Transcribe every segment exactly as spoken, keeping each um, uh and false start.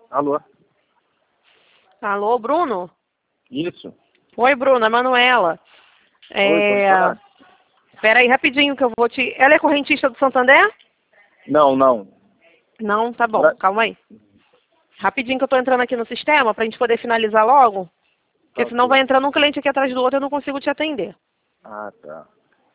Alô? Alô, Bruno? Isso. Oi, Bruno, é Manuela. Oi, pode É... falar? Espera aí rapidinho que eu vou te... Ela é correntista do Santander? Não, não. Não, tá bom, Pra- calma aí. Rapidinho que eu tô entrando aqui no sistema pra gente poder finalizar logo. Tá Porque senão ok. vai entrando um cliente aqui atrás do outro e eu não consigo te atender. Ah, tá.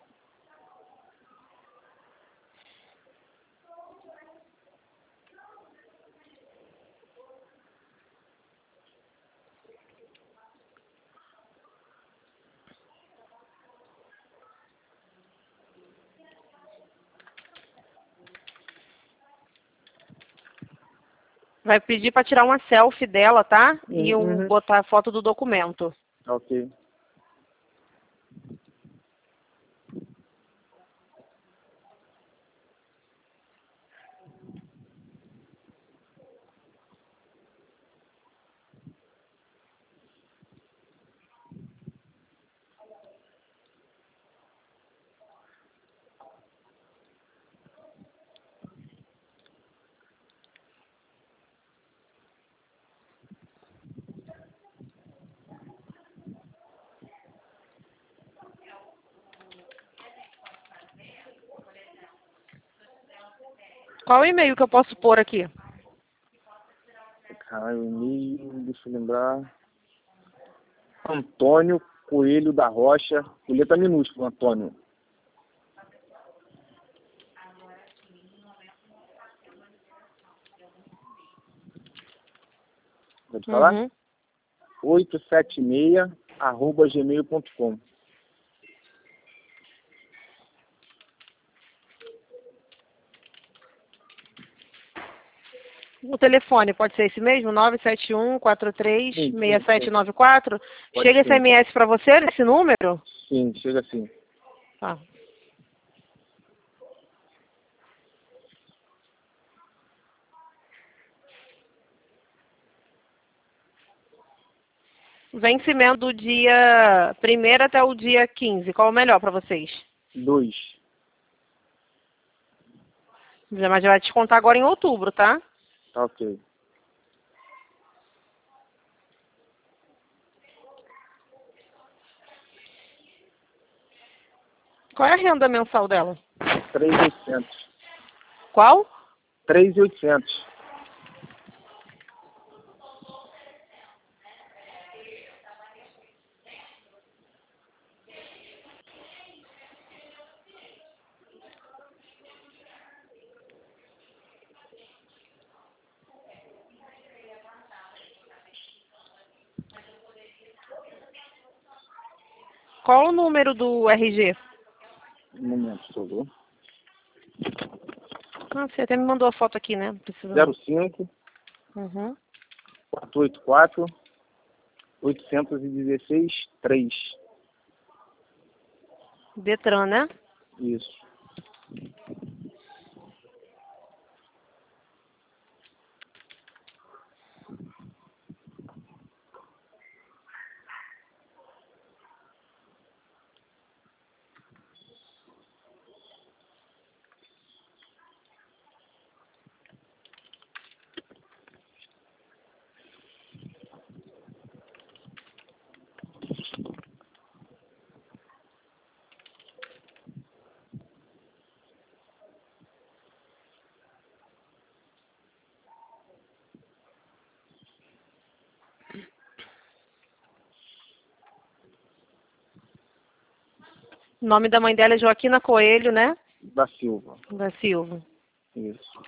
Vai pedir pra tirar uma selfie dela, tá? E um, Uhum. botar a foto do documento. Tá ok. Qual o e-mail que eu posso pôr aqui? Cara, o e-mail, deixa eu lembrar. Antônio Coelho da Rocha. Com letra minúscula, Antônio. Pode falar? Uhum. oito sete seis, arroba gmail ponto com. O telefone pode ser esse mesmo? nove sete um, quatro três, Sim, sim, seis sete sim. nove quatro? Pode Chega sim. S M S pra você nesse número? Sim, chega assim. Tá. Vencimento do dia primeiro até o dia quinze. Qual é o melhor pra vocês? Dois. Mas vai descontar agora em outubro, tá? Tá ok. Qual é a renda mensal dela? três mil e oitocentos. Qual? três mil e oitocentos. Qual o número do R G? Um momento, por favor. Ah, você até me mandou a foto aqui, né? Precisa... zero cinco, Uhum. quatro oito quatro, oito um seis, três. Detran, né? Isso. O nome da mãe dela é Joaquina Coelho, né? Da Silva. Da Silva. Isso.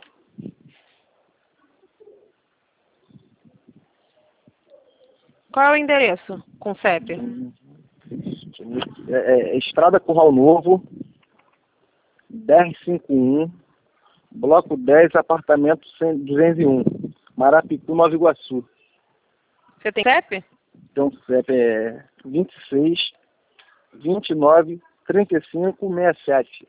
Qual é o endereço com C E P? Hum, É, é, é Estrada Curral Novo, dez cinquenta e um, Bloco dez, apartamento cem duzentos e um, Marapitu, Nova Iguaçu. Você tem C E P? Então, C E P é vinte e seis, vinte e nove, trinta e cinco, sessenta e sete.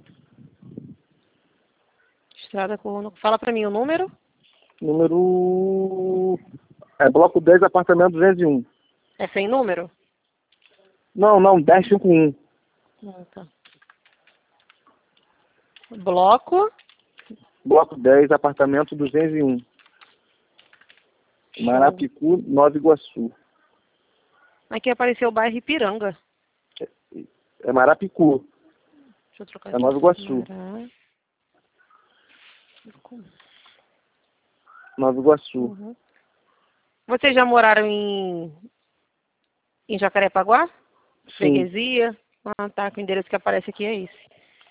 Estrada com... Fala pra mim o número. Número... É Bloco dez, apartamento duzentos e um. É sem número? Não, não, dez cinquenta e um. Ah, tá. Bloco. Bloco dez, apartamento duzentos e um. Marapicu, Nova Iguaçu. Aqui apareceu o bairro Ipiranga. É, é Marapicu. Deixa eu trocar É aqui. Nova Iguaçu. Marapicu. Nova Iguaçu. Uhum. Vocês já moraram em, em Jacarepaguá? Sim. Freguesia? Ah, tá. O endereço que aparece aqui é esse.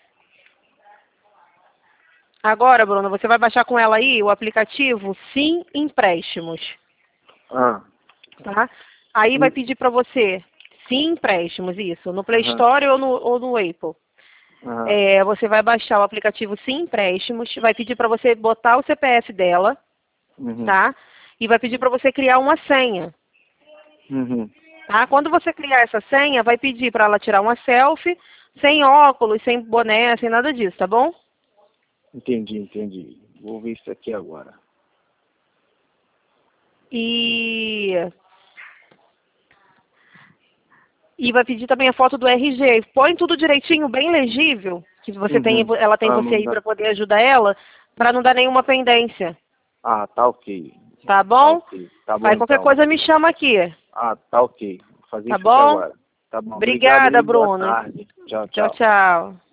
Agora, Bruna, você vai baixar com ela aí o aplicativo Sim Empréstimos. Ah. Tá? Aí vai pedir para você Sim Empréstimos, isso, no Play Uhum. Store ou no, ou no Apple. Uhum. É, você vai baixar o aplicativo Sim Empréstimos, vai pedir para você botar o C P F dela, Uhum. tá? E vai pedir para você criar uma senha. Uhum. Tá? Quando você criar essa senha, vai pedir para ela tirar uma selfie, sem óculos, sem boné, sem nada disso, tá bom? Entendi, entendi. Vou ver isso aqui agora. E... E vai pedir também a foto do R G. Põe tudo direitinho, bem legível, que você Uhum. tem, ela tem Ah, você não aí dá. para poder ajudar ela, para não dar nenhuma pendência. Ah, tá ok. Tá Tá bom? ok. Tá bom Aí qualquer então. coisa me chama aqui. Ah, tá ok. Vou fazer Tá isso aqui bom? agora. Tá bom. Obrigado Obrigada, aí. Boa Bruno. tarde. Tchau, Tchau, tchau. tchau.